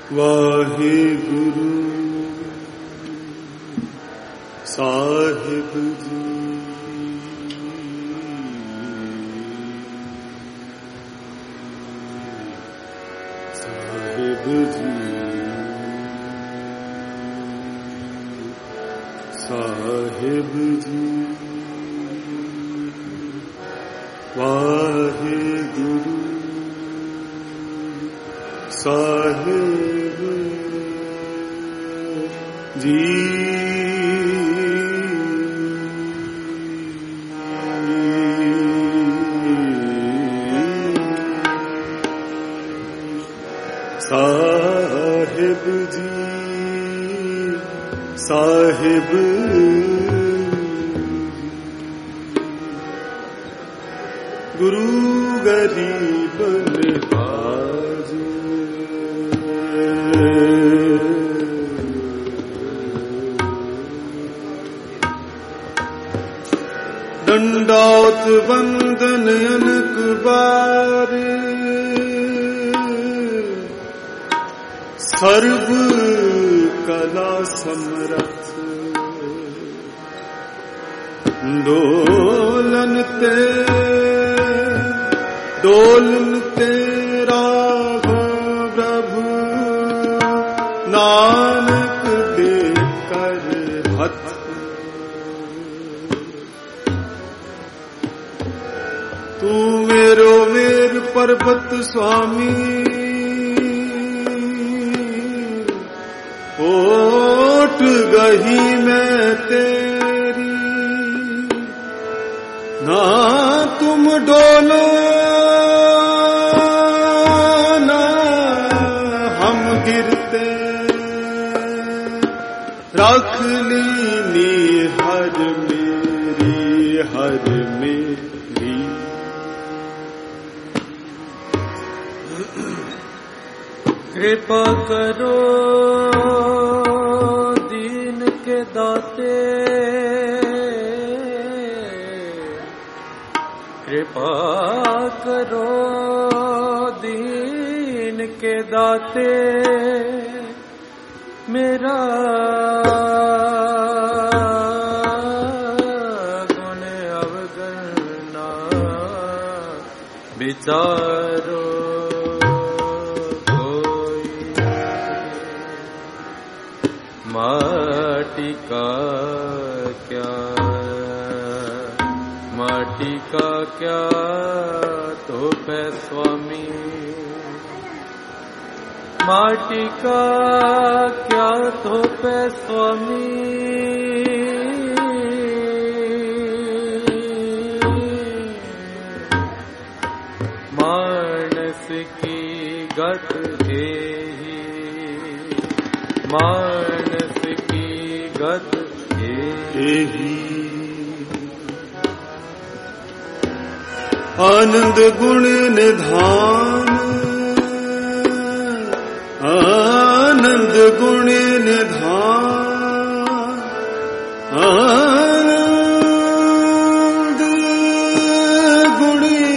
वाहिगुरु साहिब जी साहिब जी साहिब जी वाहिगुरु साहिब जी साहिब जी साहिब गुरु गरीब निवाज दंडौत वंदन अनक बार सर्व कला समरथ डोलन तेरा प्रभु नानक देकर हथ तू मेरो मेर पर्वत स्वामी ओट गही मैं तेरी ना तुम डोलो ना हम गिरते रख लीनी हर मेरी कृपा करो दीन के दाते कृपा करो दीन के दाते मेरा गुण अवगणना विचारो माटी का क्या तो पे स्वामी माटी का क्या तो पे स्वामी मानस की गत है मानस की गत है आनंद गुण निधान आनंद गुण निधान आनंद गुणी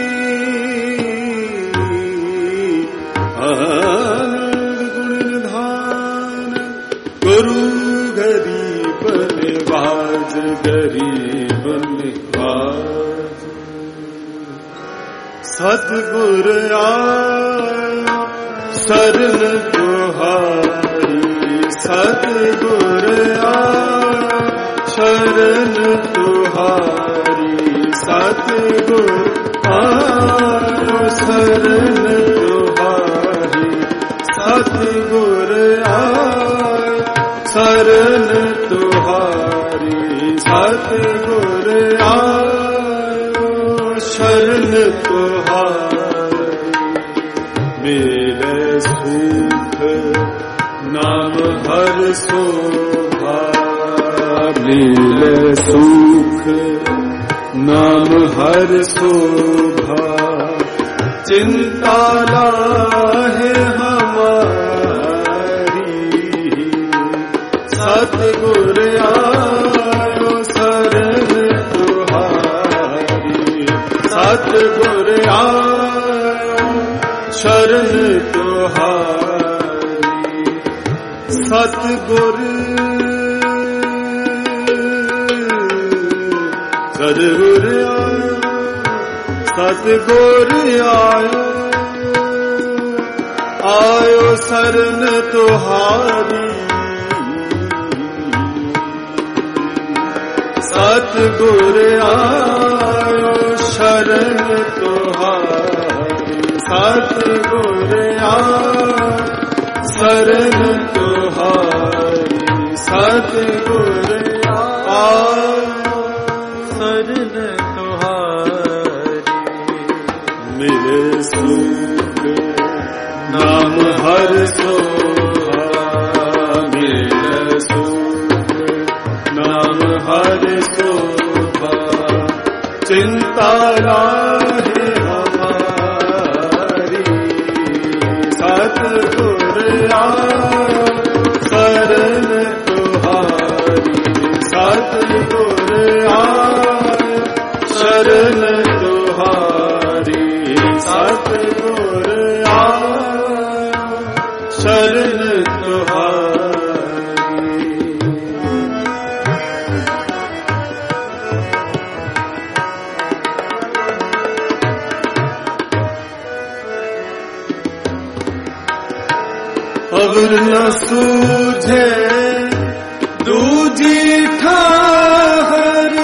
आनंद गुण निधान गुरु गरीब निवाज गरीब निवाज सतगुर आया शरण तुहारी सतगुर आया शरण तुहारी सतगुर आया शरण तुहारी सतगुर आया शरण तुहारी सतगुर आया शरण तुहारी मेरे सुख नाम हर शोभा मिले सुख नाम हर शोभा चिंता लाहे हमारी सतगुर आयो शरण तुहारी सतगुर आयो शरण तुहारी सतगुर सतगुर सतगुर आयो आयो शरण तुहारी सतगुर आयो शरण तुहारी सतगुर आयो शरण तुहारी सतगुर आयो शरण तुहारी मिले सुख नाम हर सोहा मिले सुख नाम हर सोहा चिंता लाहे हमारी सतगुर आयो शरण तुहारी सतगुर आयो शरण तुहारी सतगुर आयो शरण तुहारी अवर न सूझे दूजी ठाहर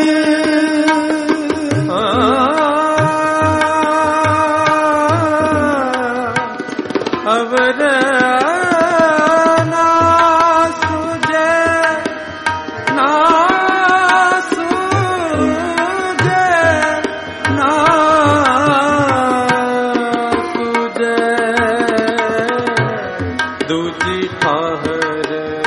अवर ना सूझे ना सूझे ना सूझे दूजी ठाहर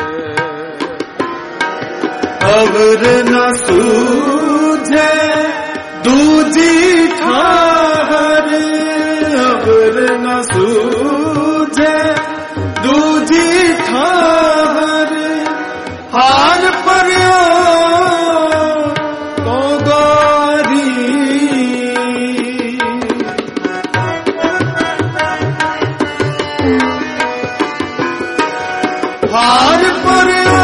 अवर न सूझे दूजी ठाहर अवर न सूझे दूजी ठाहर हार पर्यो तो गारी हार पर्यो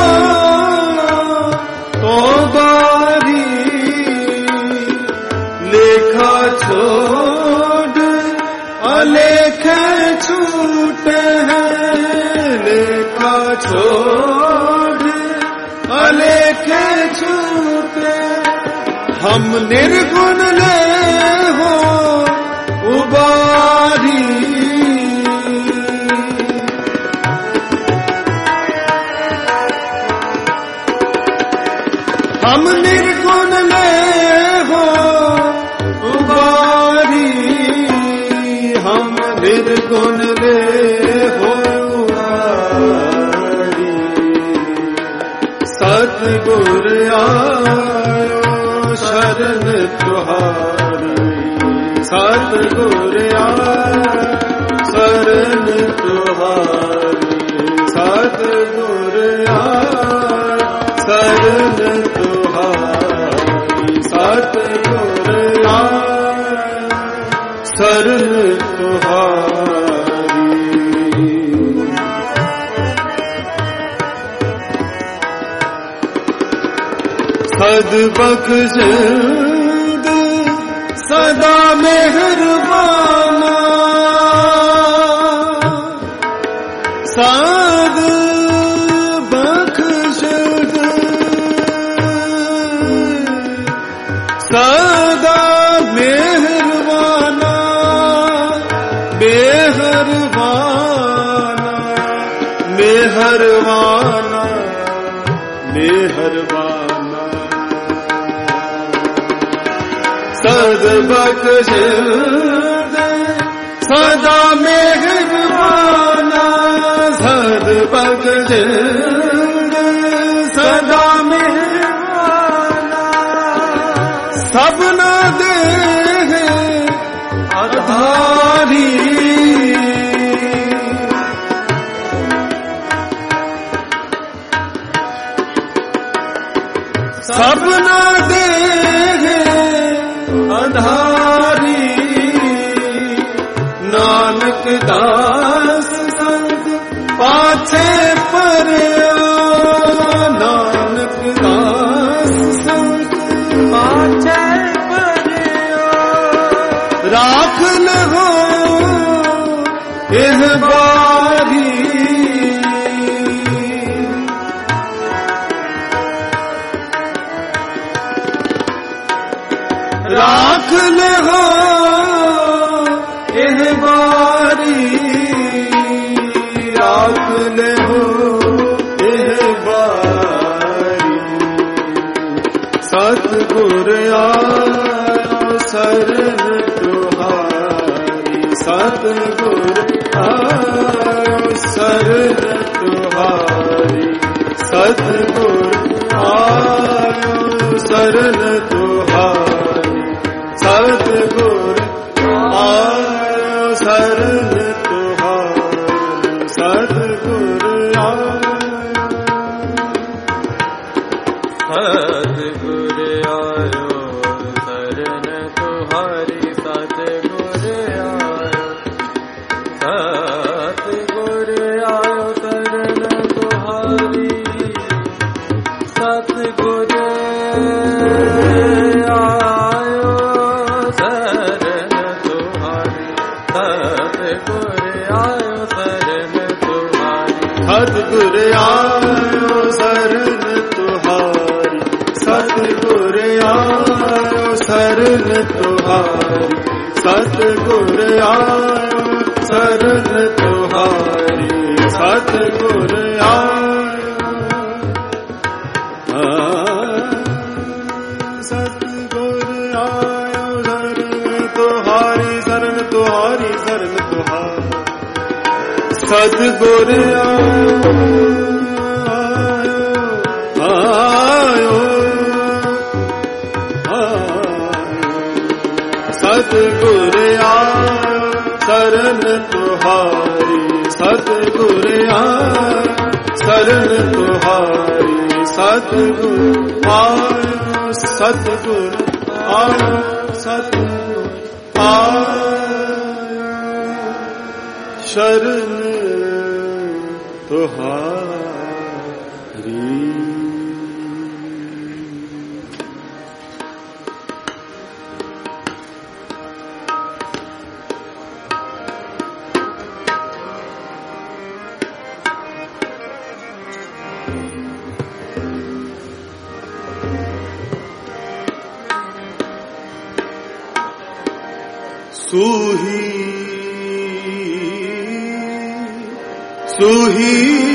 तो गारी लेखा छोड़ अलेख छूटे हैं लेखा छोड़ अलेख छूटे हम निर्गुण ले हो उबारी हम निर्गुण ले हो उबारी हम निर्गुण ले हो उबारी सतगुर आयो शरण तुहारी सतगुर आयो शरण तुहारी सतगुर आयो शरण तुहारी सतगुर आयो शरण तुहारी सद्बख्शिंद सदा मेहरबाना सद्बख्शिंद सदा मेहरबाना मेहरबाना मेहरबाना मेहरबाना सद्बख्शिंद सदा मेहरबाना सद्बख्शिंद सदा मेहरबाना सबना दे आधारी सबना दे आधारी नानक दास संग पाछे पर राख लहो एह बारी राख लहो एह बारी राख लहो एह बारी सतगुर आयो शरण तुहारी सतगुर आयो शरण तुहारी सतगुर आयो शरण तुहारी सतगुर आयो शरण तुहारी सतगुर सतगुर आयो शरण तुहारी सतगुर आयो सतगुर आयो शरण तुहारी सतगुर आयो शरण तुहारी सतगुर आयो शरण तुहारी सतगुर आयो शरण तुहारी सतगुर आयो शरण तुहारी सतगुर आयो शरण तुहारी सतगुर सतगुर आयो शरण तुहारी शरण तुहारी शरण तुहारी सतगुर आयो सतगुर आयो शरण तुहारी सतगुर आयो शरण तुहारी सतगुर आयो सतगुर आयो सतगुर आयो शरण तुहारी सूही सूही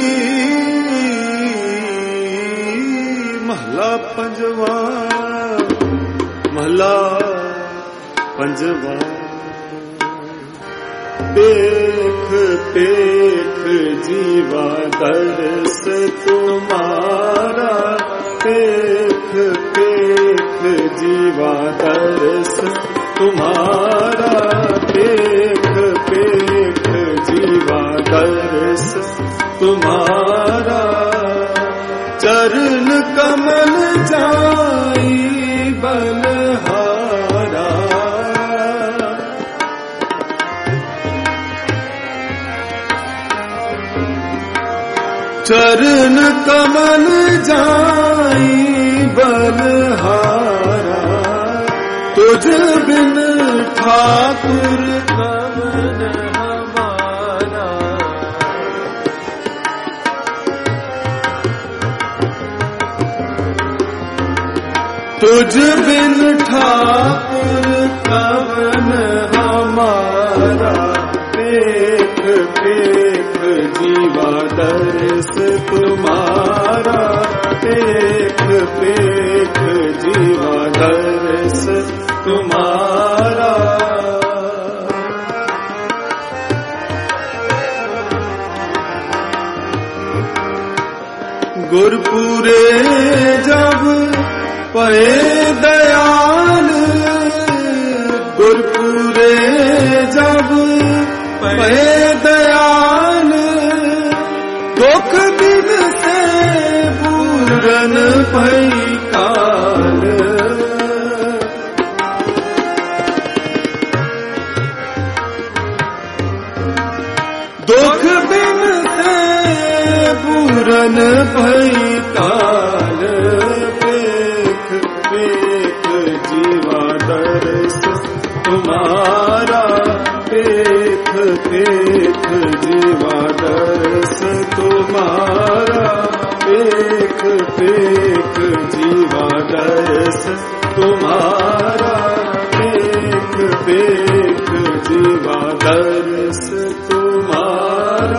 महला पंजवा महला पंजवा देख देख जीवा दर्श तुम्हारा देख देख जीवा दर्श तुम्हारा देख देख जीवा दर्श तुम्हारा चरण कमल जाई बलहारा चरण कमल जाई बलहारा तुझ बिन ठाकुर कवन हमारा तुझ बिन ठाकुर कवन हमारा देख देख जीवा दर्श तुम्हारा देख देख जीवा दर्श तुम्हारा गुरपुरे जब पए दयाल गुरपुरे जब पए दयाल दुख दिन से पूरन भई काल दुख दिन से पूरन भई काल देख देख जीवा दर्श तुम्हारा तुम्हारा पेख पेख जीवा दर्श तुम्हारा पेख पेख जीवा दर्श तुम्हारा।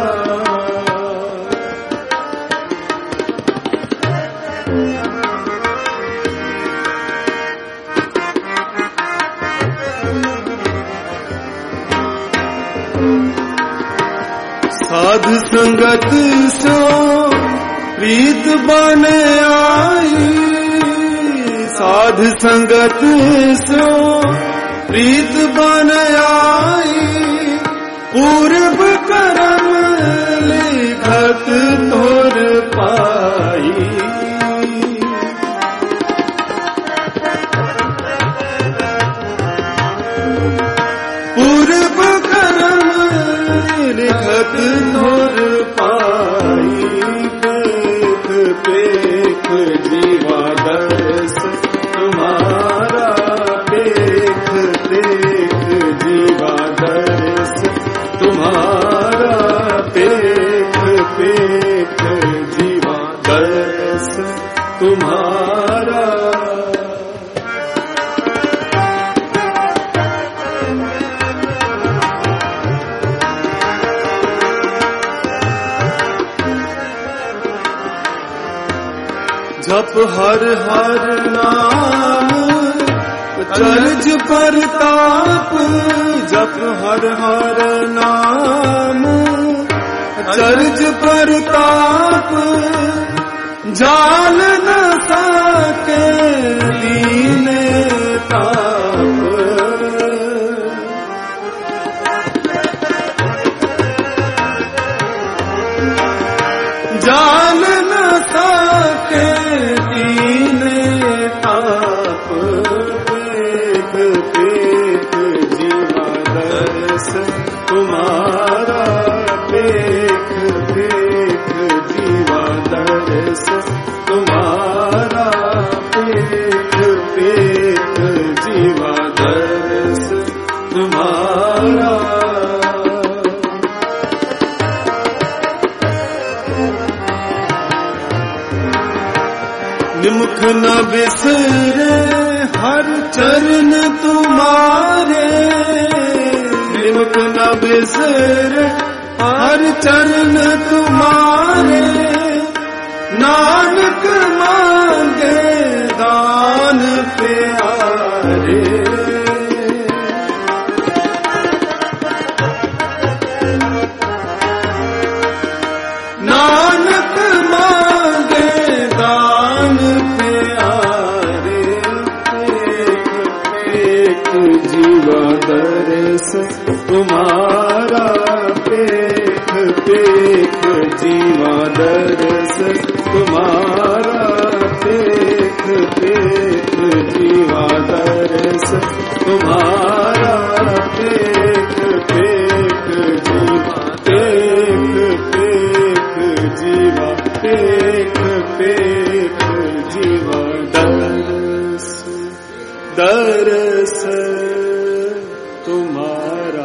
साध संगत सो प्रीत बन आई, साध संगत सो प्रीत बन आई, पूर्व कर्म लिखत तोर पाई। पूर्व कर्म लिखत तोर पाई, पेख पेख जीवा दर्श तुम्हारा पेख पेख जीवा दर्श तुम्हारा पेख पेख जीवा दर्श तुम्हारा। जप हर हर नाम चर्ज परताप, जप हर हर नाम चर्ज परताप, जान न सके दीन ताप। जान न सके दीन ताप, पेख पेख जीवा दर्श तुम्हारा पेख पेख जीवा दर्श तुम्हारा पेख पेख जीवा दर्श तुम्हारा। निमुख न बिसरे हर चरण तुम्हारे, निमुख न बिसरे हर चरण तुम्हारे, नानक मांगे दान प्यारे। नानक मांगे दान प्यारे, पेख पेख जीवा दर्श तुम्हारा पेख पेख जीवा दर्श तुम्हारा पेख पेख जीवा दर्श तुम्हारा पेख पेख जीवा पेख पेख जीवा पेख पेख जीवा दर्श दर्श तुम्हारा।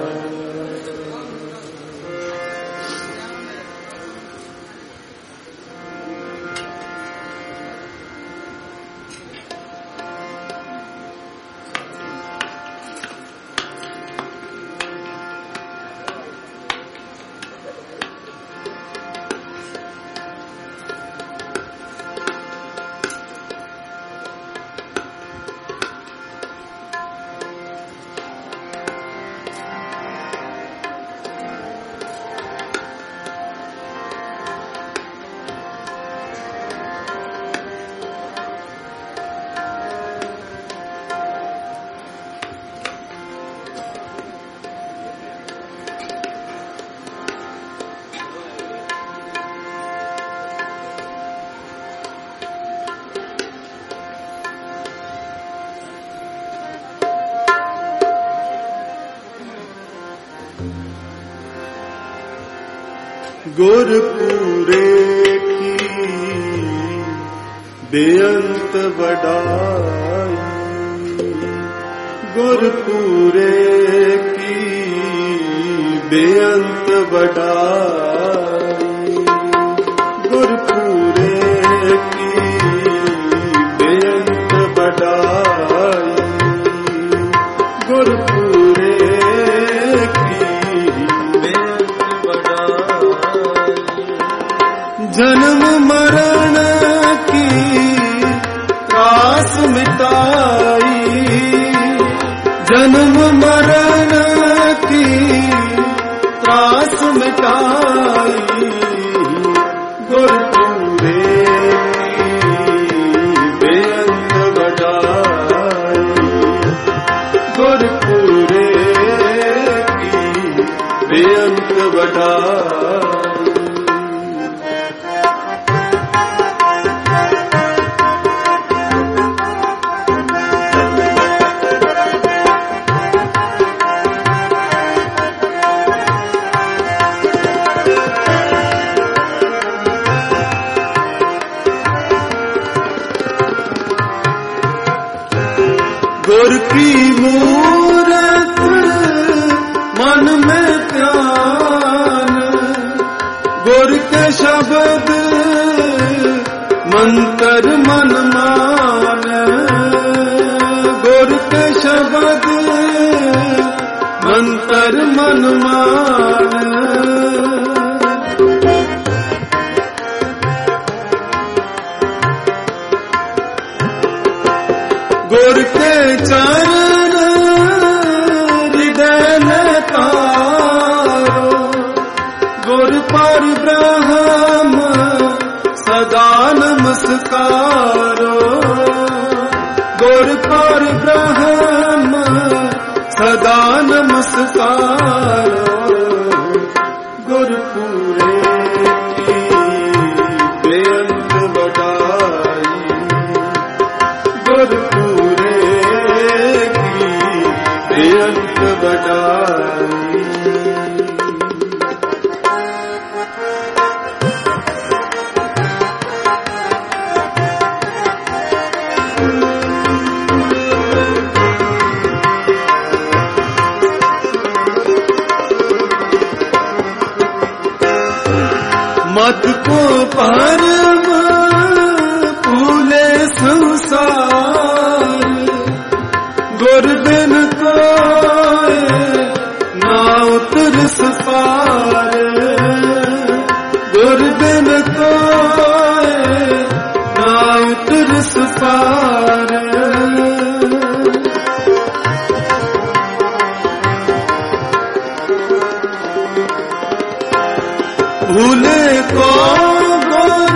गुरपुरे की बेअंत बड़ाई, गुरपुरे की बेअंत बड़ाई। जन्म मरण की त्रास मिटाई, गुर पूरे की बेअंत बड़ाई, गुर पूरे की बेअंत बड़ाई। गुर की मूरत मन में ध्यान, गुर के शब्द मंत्र मन मान, गुर के शब्द मंत्र मन मान। गुर के चरण हृदय में तारो, गुर पर ब्रह्म सदा नमस्कारो, गुर पर ब्रह्म सदा नमस्कारो, गुर पूरे की बेअंत बड़ाई, गुर बेअंत बड़ाई। मत को परम फूले संसार, गुर बिन कोय ना उतरस पार, गुर बिन कोय ना उतरस पार। भूले को गुर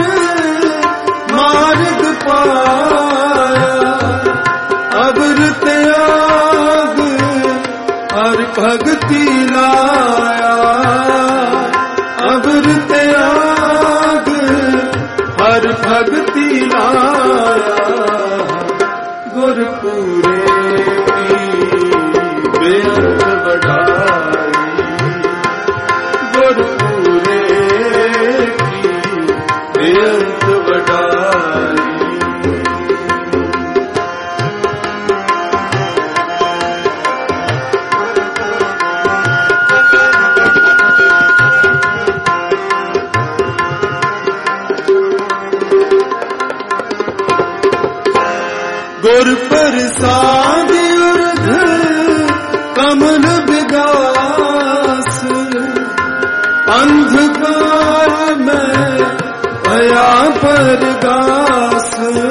मार्ग पाया, अबर त्याग हर भक्ति लाया, अबर त्याग हर भक्ति लाया, गुर पूरे की बेअंत बड़ाई, गुर पूरे की बेअंत बड़ाई। गुर प्रसाद उर्ध कमल विगास, अंधकार में भया परगास,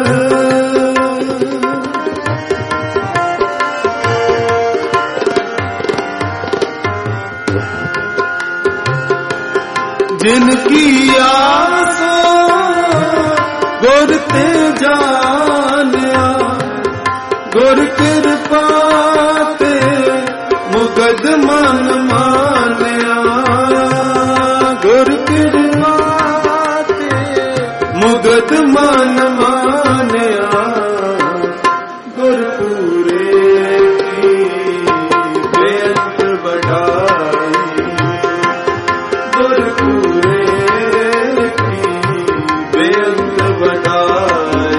जिनकी आसो गुर ते जानिया, गुर कृपा ते मुगद मन मानिया, गुर कृपा ते मुगद मन मानिया, गुर पूरे की बेअंत बड़ाई, गुर पूरे की बेअंत बड़ाई।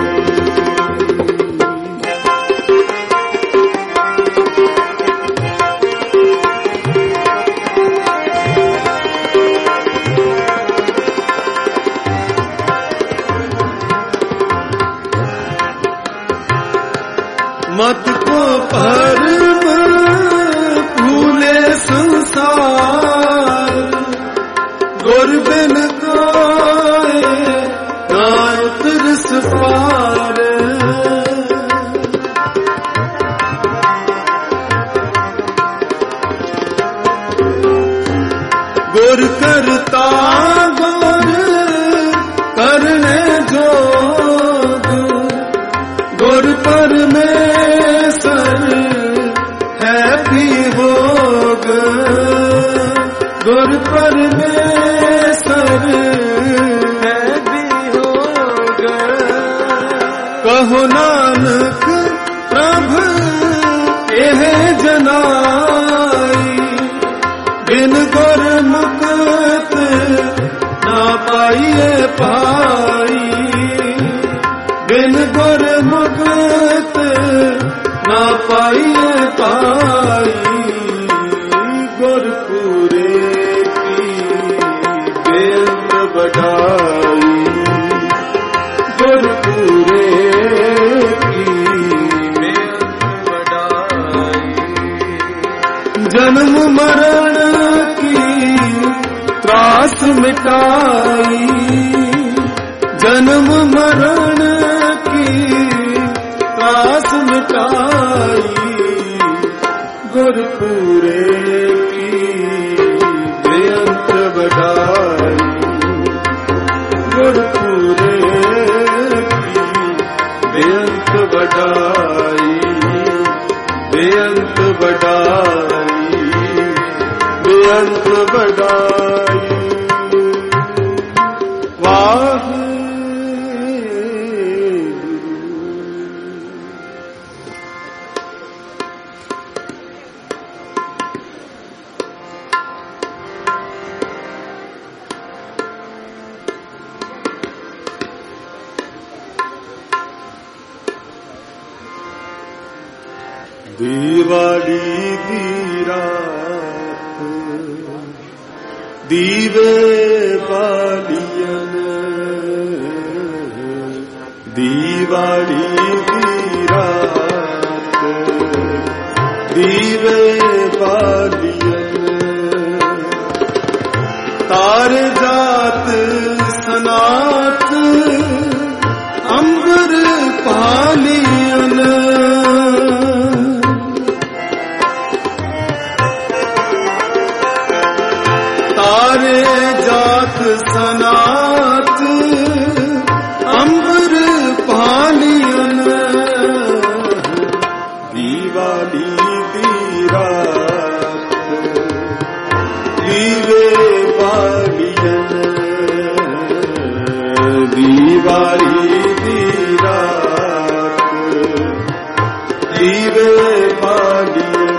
मत को परम भूले संसार, गुर बिन कोय ना उतरस पार, गुर करता गुर करने जोग, गुर परमेश्वर है भी भोग, गुर परमेश्वर है भी होग। कहो नानक प्रभु एह जनाई, बिन गुर मुक्त ना पाइए पाई, बिन गुर मुक्त ना पाइए पाई। गुरपुरे की बेअंत बढ़ाई, गुरपुरे की बेअंत बढ़ाई। जन्म मरण की त्रास मिटाई, जन्म मरण की त्रास मिटाई। गुरपुरे की बेअंत बढ़ाई, गुरपुरे की बेअंत बढ़ाई, बेअंत बढ़ाई, बेअंत बढ़ाई। वाहे दिवाली दी रात दीवे बालियन, दिवाली दी रात दीवे बालियन। तार जात सनात अंबर पालियन, तारे जात सनात अंबर पालियन। दिवाली दी रात दीवे बालियन, दिवाली दी रात दीवे बालियन।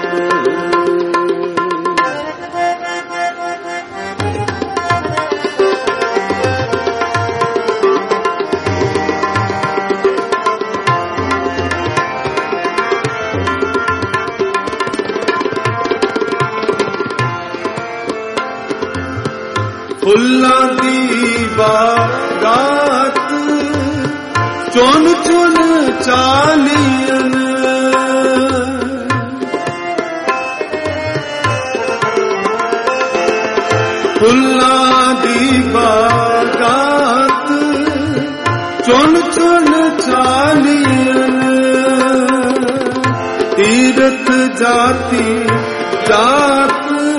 फुल्लां दी बारात चुन चुन चालियन, फुल्लां दी बारात चुन चुन चालियन। तीरथ जाति जात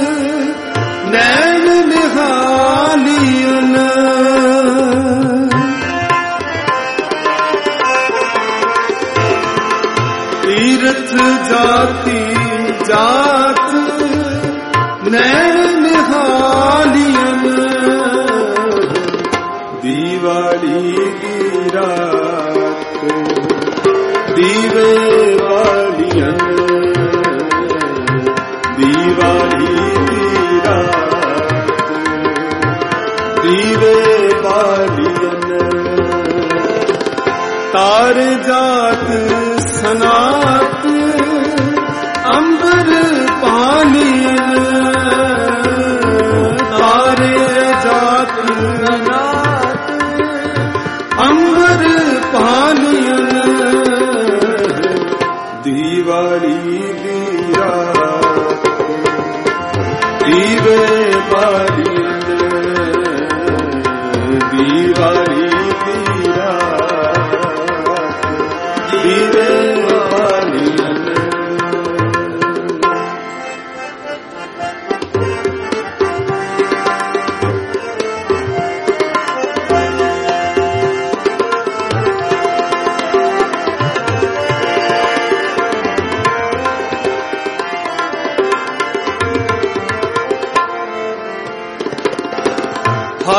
नैन निहालियन, तीरथ जाति जात नैन निहालियन। दिवाली की रात दीवे बालियन, दिवाली की रात दीवे बालियन। तार जात सनात अंबर पालियन, तारे जात सनात अंबर पालियन। दिवाली दी रात दीवे बालियन, दिवाली दी रात दीवे बालियन।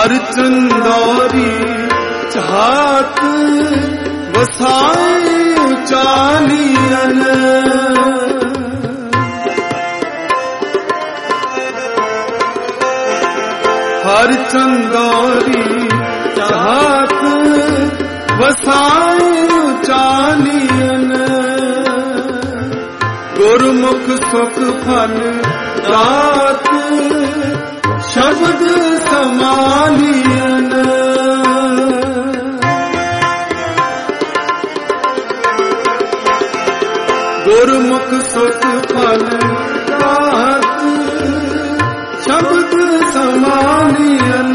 हर चंदौरी चाहत बसाए चालियन हर चंदौरी चाहत बसाए चालियन गुरमुख सुख फल दात शब्द समालियन गुरमुख सुख फल दात शब्द समालियन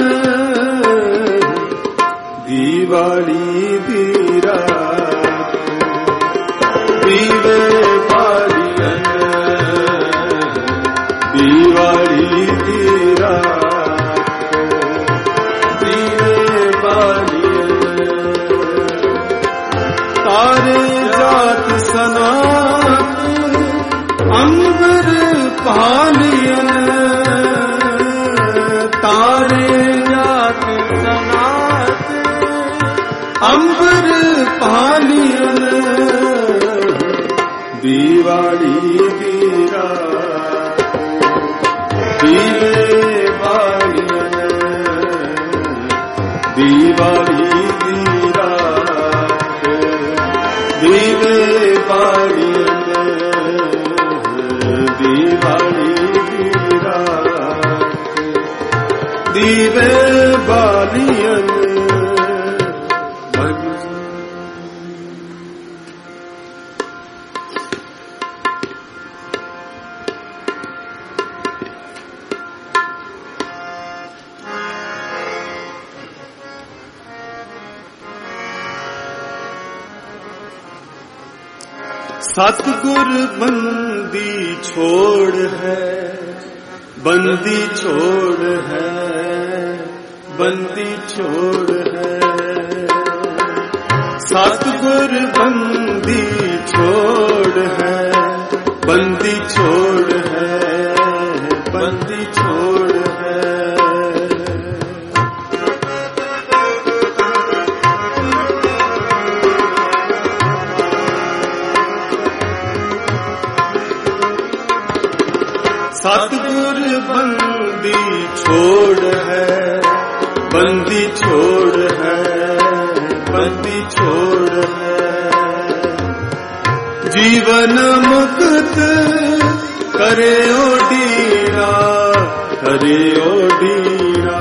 दिवाली बीरा दीवे बालियन दिवाली बीरा दीवे बालियन तारे जात सनात अंबर पालियन तारे जात सनात अंबर पालियन दिवाली बीरा दीवे बालियन दिवाली बीरा दीवे बालियन दिवाली बीरा दीवे बालियन सतगुर बंदी छोड़ है बंदी छोड़ है बंदी छोड़ है सतगुर बंदी छोड़ है बंदी छोड़ है बंदी छोड़ है सतगुर बंदी छोड़ है बंदी छोड़ है बंदी छोड़ है जीवन मुक्त करे ओडीरा करे ओडीरा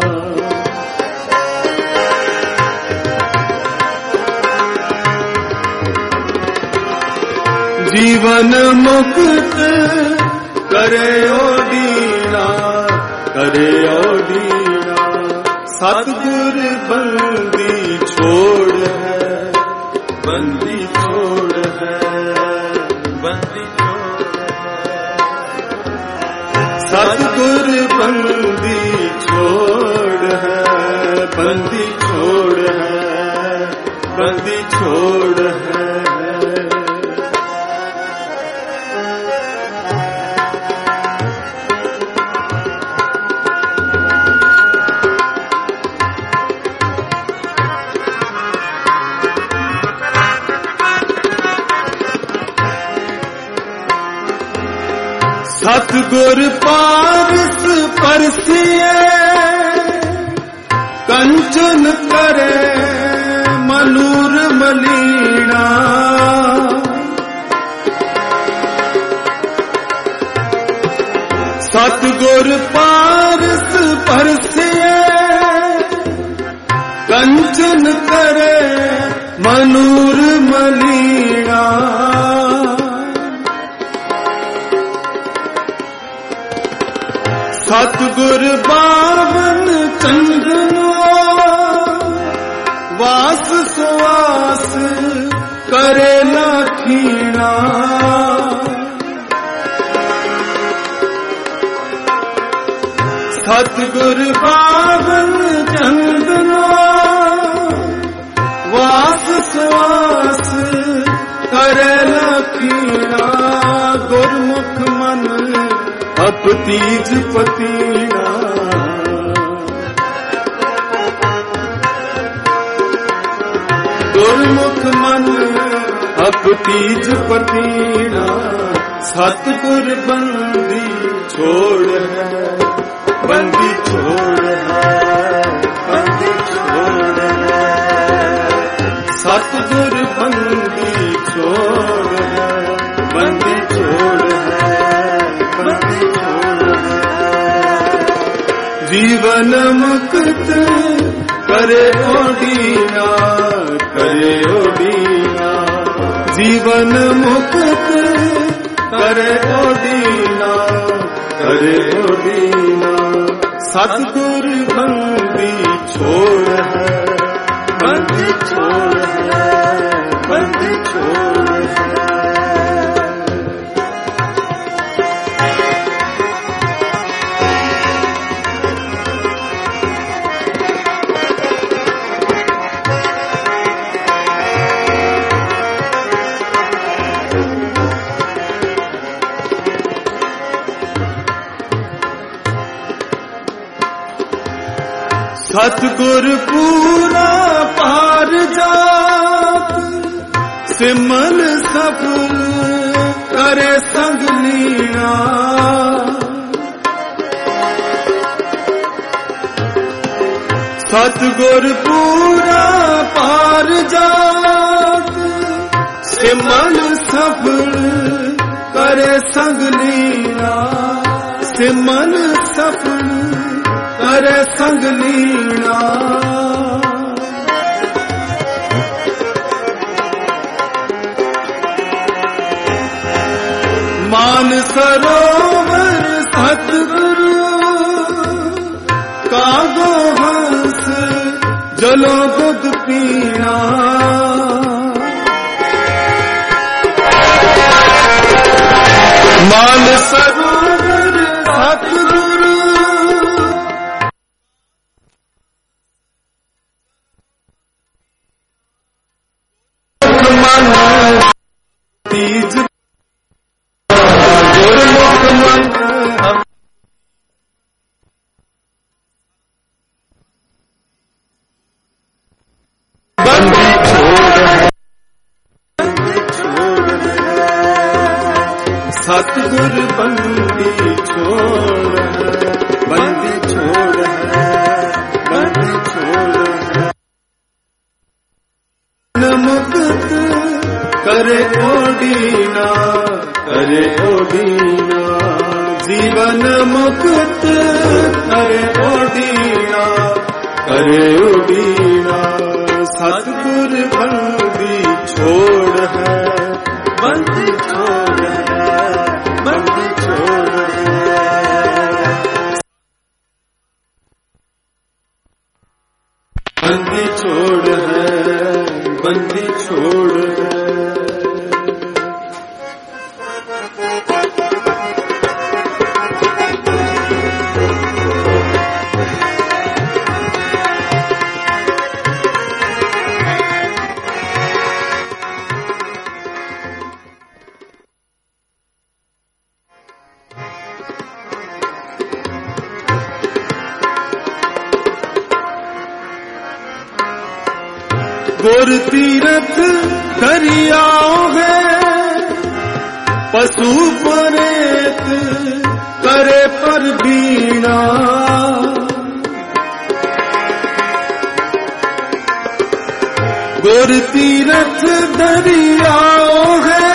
जीवन मुक्त करे ओडीरा करे ओडीरा सतगुर बंदी छोड़ है बंदी छोड़ है बंदी छोड़ है सतगुर बंदी छोड़ है बंदी छोड़ है बंदी छोड़ है सतगुर पारस परसिए कंचन करे मनूर मलीना सतगुर पारस परसिए कंचन करे मनूर मलीना सतगुर बावन चंदनो वास सुवास करे लाखीना सतगुर बावन चंदनो वास सुवास करे लाखीना गुरमुख मन अपतीज पतीना गुरमुख मन अप तीज पतीना सतगुर बंदी छोड़ है बंदी छोड़ है बंदी छोड़ है सतगुर बंदी छोड़ है बंदी छोड़ है बंदी छोड़ है जीवन मुक्त करे ओडीना जीवन मुक्त करे ओडीना सतगुर बंदी छोड़ है बंदी छोड़ है बंदी छोड़ है सतगुर पूरा पार जात सिमल सफल करे संग लीना सतगुर पूरा पार जात सिमल सफल करे संग लीना सिमल सफल करे संग लीना मान सरोवर सतगुरु कागो हंस जलो बुध पीना मान सरोवर सतगुरु तीज गुरमुख मन बंदी छोड़ सतगुर बंदी छोड़ बंदी छोड़ बंदी छोड़ मुक्त करे ओडीना जीवन मुक्त करे ओडीना सतगुर बंदी छोड़ है बंदी छोड़ है बंदी छोड़ है बंदी छोड़ है बंदी छोड़ है गुर तीरथ दरियाओं है पशु परेत करे पर बीना गुर तीरथ दरियाओं है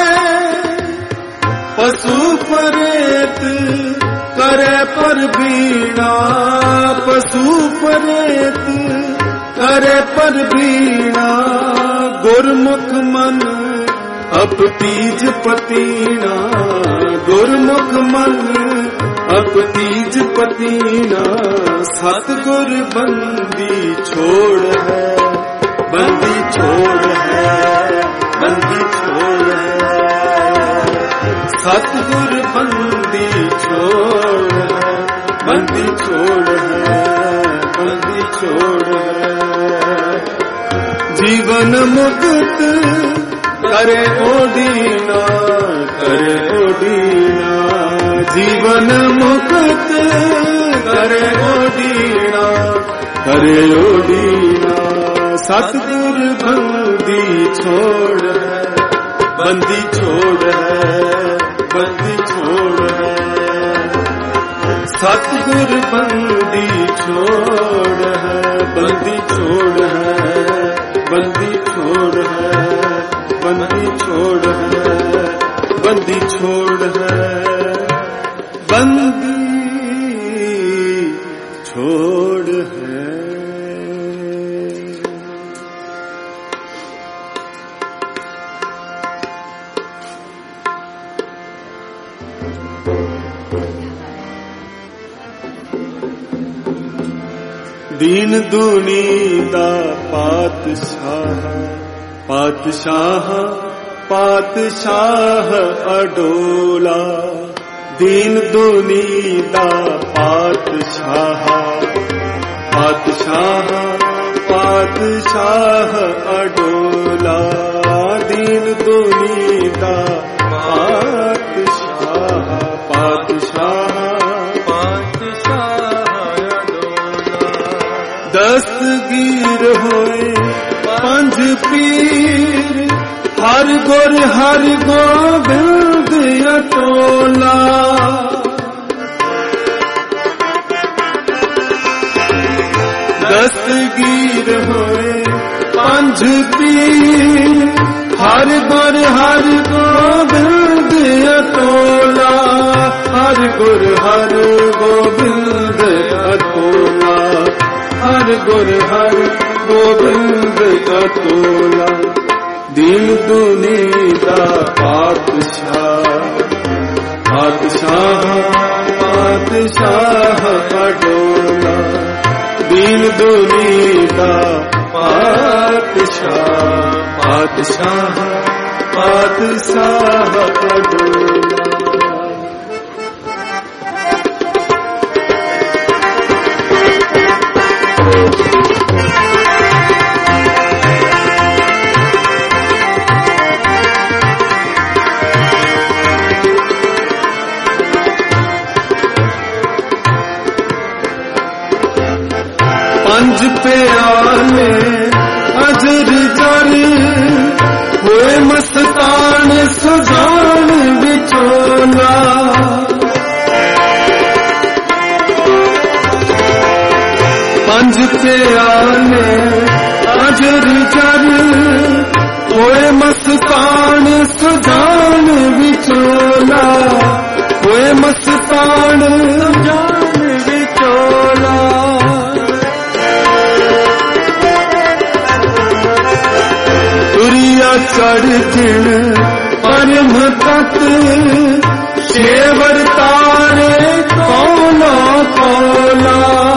पशु परेत करे पर बीना पशु परेत करे पर बीना गुरमुख मन अप तीज पतीना गुरमुख मन अप तीज पतीना सतगुर बंदी छोड़ है बंदी छोड़ है बंदी छोड़ है सतगुर बंदी छोड़ है बंदी छोड़ है बंदी छोड़ है जीवन मुक्त करे ओडीना जीवन मुक्त करे ओडीना सतगुर बंदी छोड़ है, बंदी छोड़ है, बंदी छोड़ है। सतगुर बंदी छोड़ है, बंदी छोड़ है, बंदी छोड़ है, बंदी छोड़ है, बंदी छोड़ है, बंदी छोड़ है। दीन दुनी दा पातशाह, पातशाह, पातशाह अडोला। दीन दुनी दा पातशाह, पातशाह, पातशाह अडोला। दीन दुनी दा पातशाह, पातशाह, दस्तगीर होए पंज पीर, हर गुर हर गोबिंद अटोला। दस्तगीर होए पंज पीर, हर गुर हर गोबिंद अटोला। हर गुर हर गोबिंद अटोला, हर गुर हर गोबिंद अटोला। दीन दुनी दा पातशाह, पातशाह, पातशाह अडोला। दीन दुनी दा पातशाह, पातशाह, पातशाह अडोला। पंज प्याले अजर जर होए मस्तान सुजान विचोला। पंज प्याले अजर जर होए मस्तान सुजान विचोला। होए मस्तान सुजान विचोला। तुरिया चढ़ जिण परम तत, शेवर तारे कौला कौला।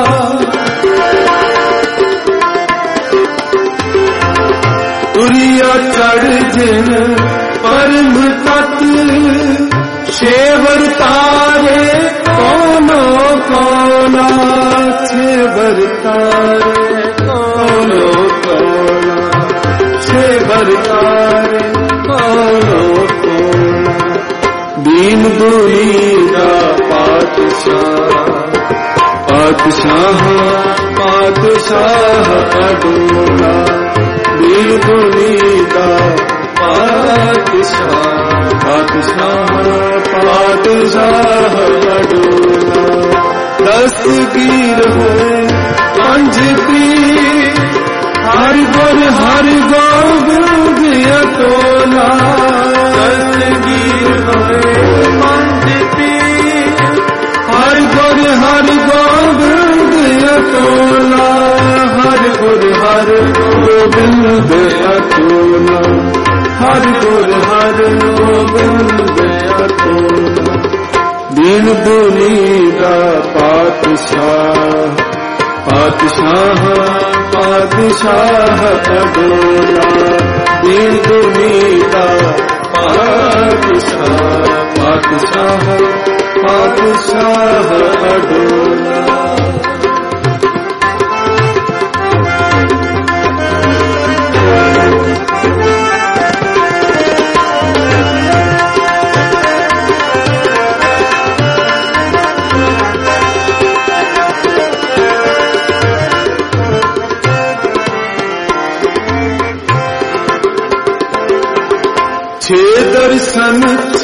तुरिया चढ़ जिण परम तत, शेवर तारे कौला कौला। शेवर तारे कौला कौला, शेवर तारे कौला कौला। दीन दुनी दा पातशाह, पातशाह, पातशाह अडोला। दीन दुनी दा पातशाह, पातशाह, पातशाह अडोला। दस्तगीर होए पंज पीर, हर गुर हर गोबिंद अटोला। दस्तगीर होए पंज पीर, हर गुर हर गोबिंद अटोला। हर गुर हर गोबिंद अटोला। हर गुर हर गोबिंद अटोला। दीन दुनी दा पातशाह, पातशाह, पातशाह अडोला। दीन दुनी दा पातशाह, पातशाह, पातशाह अडोला।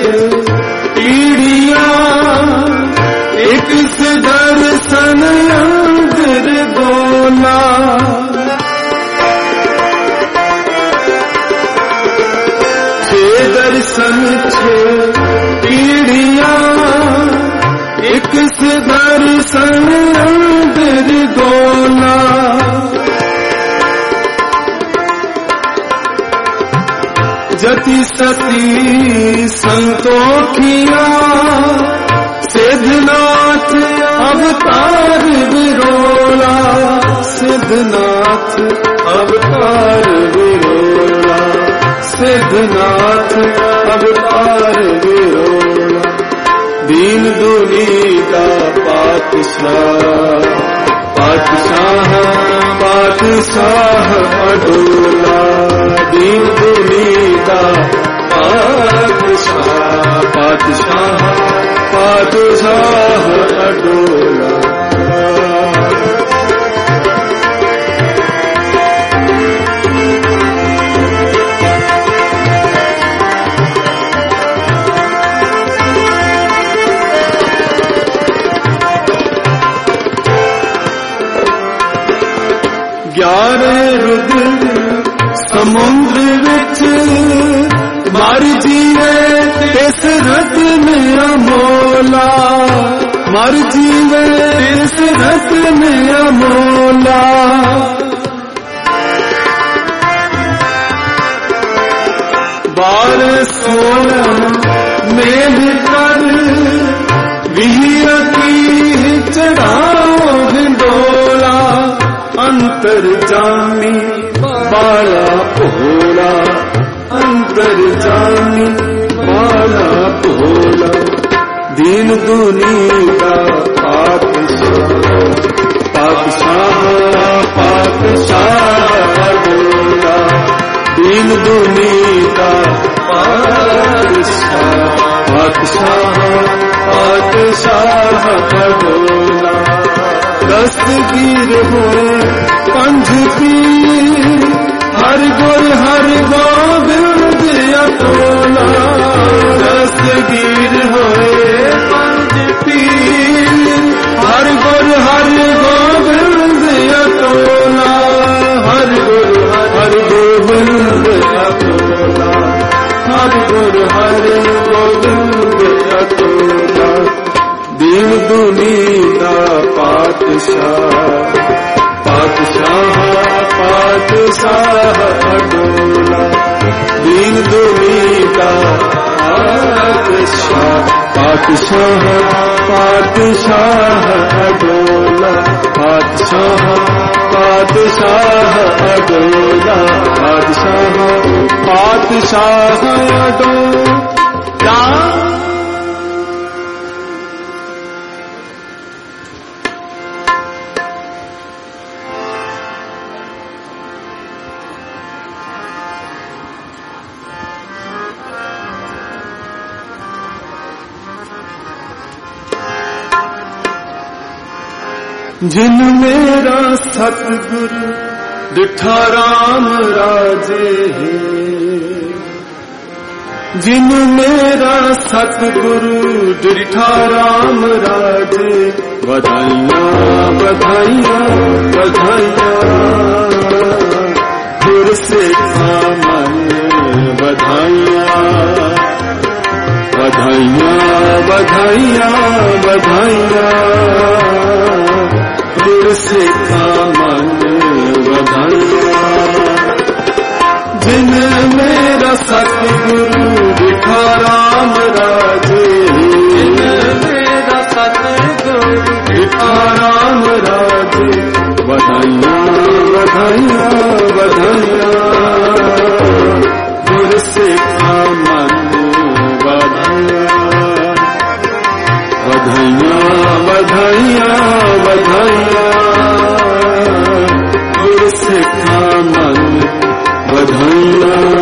पीड़ियां एक से दर्शन अंदर बोला दर्शन छे पीड़ियां एक से दर्शन अंदर गोला जति सती संतोखिया सिद्धनाथ अवतार विरोला सिद्धनाथ अवतार विरोला सिद्धनाथ अवतार विरोला दीन दुनीता पातशाह पातशाह पातशाह अडोला दीन दुनीता पातशाह पातशाह पातशाह अडोला ग्यारह रुद्र समुद्र विच मर जीवे इस रत्न अमोला मर जीवे इस रत्न अमोला बारह सोलह मेल कर विहिया की चढ़ाओ हिंडोला अंतर जामी बाला भोला अंतर जामी बाला भोला दीन दुनीता पातशाह पातशाह पातशाह अडोला दीन दुनीता पातशाह पातशाह पातशाह अडोला दस्तगीर होए पंज पीर हर गोविंद अटोला दस्तगीर होए पंज पीर हर गोविंद अटोला हर गोविंद अटोला हर गोविंद अटोला दीन दुनीता पातशाह पातशाह पातशाह अडोला दीन दुनीता पातशाह पातशाह पातशाह अडोला पातशाह पातशाह अडोला पातशाह पातशाह अडोला जिन मेरा सतगुरु डिठा राम राजे जिन मेरा सतगुरु डिठा राम राजे बधाइयाँ बधाइयाँ बधाइयाँ गुर से मन बधाइयाँ बधाइयाँ बधाइयाँ बधाइयाँ गुर से मन बधाइयाँ जिन मेरा सतगुरु दिखा राम राजे जिन मेरा सतगुरु दिखा राम राजे बधाइयाँ बधाइयाँ बधाइयाँ गुर से मन बधाइयाँ बधाइयाँ बधाइयाँ गुर से मन बधाइयाँ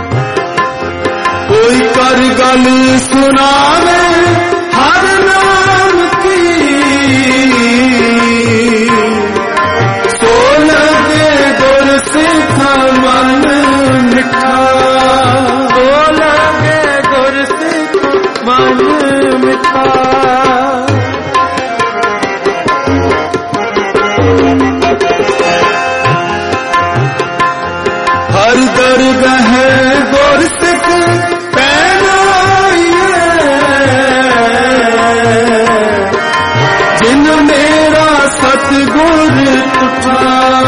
कोई कर गल सुनावे हर नाम सतगुर तुठा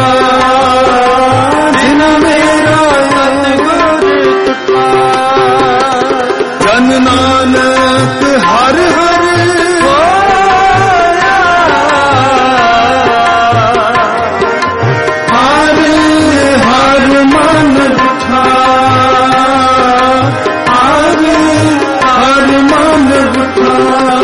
जिन मेरा सतगुर तुठा जन नानक हर हर हर हर मन उठा हर हर मन उठा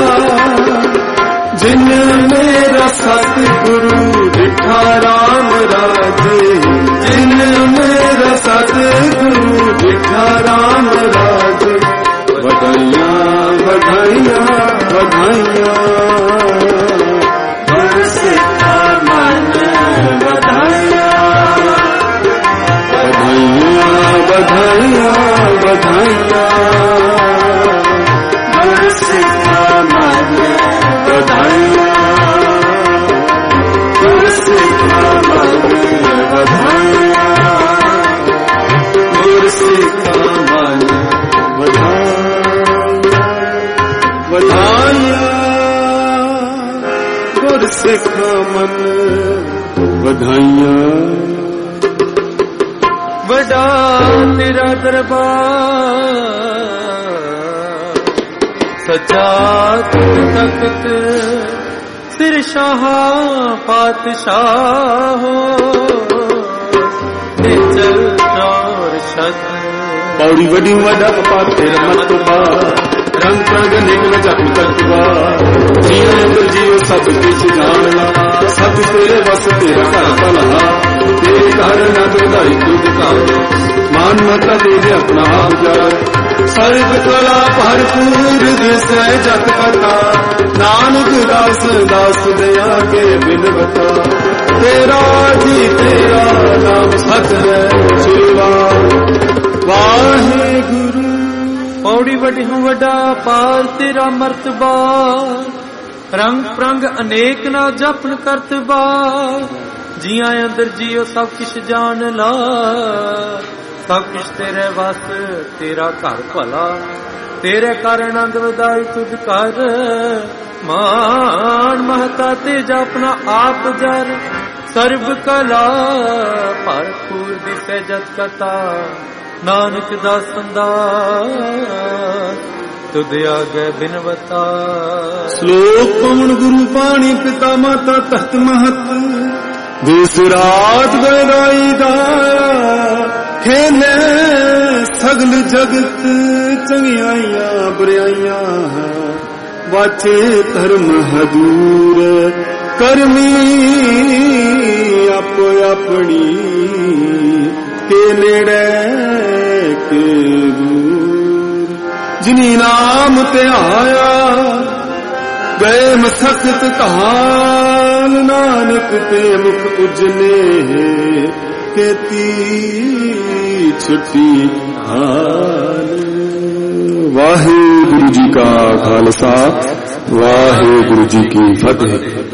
जिन मेरा सतगुरु दिठा राम राजे जिन मेरा सतगुरु दिठा राम राजे बधाइयाँ बधाइयाँ बधाइयाँ गुर सिखा मन बधाइयाँ बधाइयाँ बधाइयाँ बधाइयाँ गुर सिखा मन बधाइयाँ गुर सिखा मन बधाइयाँ गुर सिखा मन बधाइयाँ गुर सिखा मन बधाइयाँ बड़ा तेरा दरबार सच्चा तख्त सिर शाह पातशाह चल और शद पौड़ी वडी वडा पपा तेरा मतबा रंग प्रग निकल जप करवा जियो अंदर जियो सब कुछ जानना सब तेरे बस तेरा घर भला तेरे घर न दुधाई खुद का मान मता दे दे अपना आप जाए सर्व कला भरपूर दिसै जत कथा नानक दास दास दया के बिन बता तेरा जी तेरा नाम सत है सेवा वाहे गुरु पौड़ी वडी हूँ वडा पार तेरा मर्तबा रंग प्रंग अनेक ना जपन करतबा जिया अंदर जियो सब किश जान ला सब किश तेरे वस तेरा घर भला तेरे कर आनंद वधाई तुझ कर मान महता तेजा अपना आप जर सर्व कला भरपूर दिसे जत कथा नानक दासन दास तुद आगे बिनवता श्लोक पवन गुरु पाणी पिता माता तख्त महत दिस रात गराई दाया खेले सगल जगत चंगियाइयां बुराइयां वाचे धर्म हजूर करमी आपो अपनी के नेड़े के दूर जिनी नाम ते आया गए मसख्त कहान नानक ते मुख उजले केती छुट्टी हाल। वाहे गुरु जी का खालसा वाहे गुरु जी की फतेह।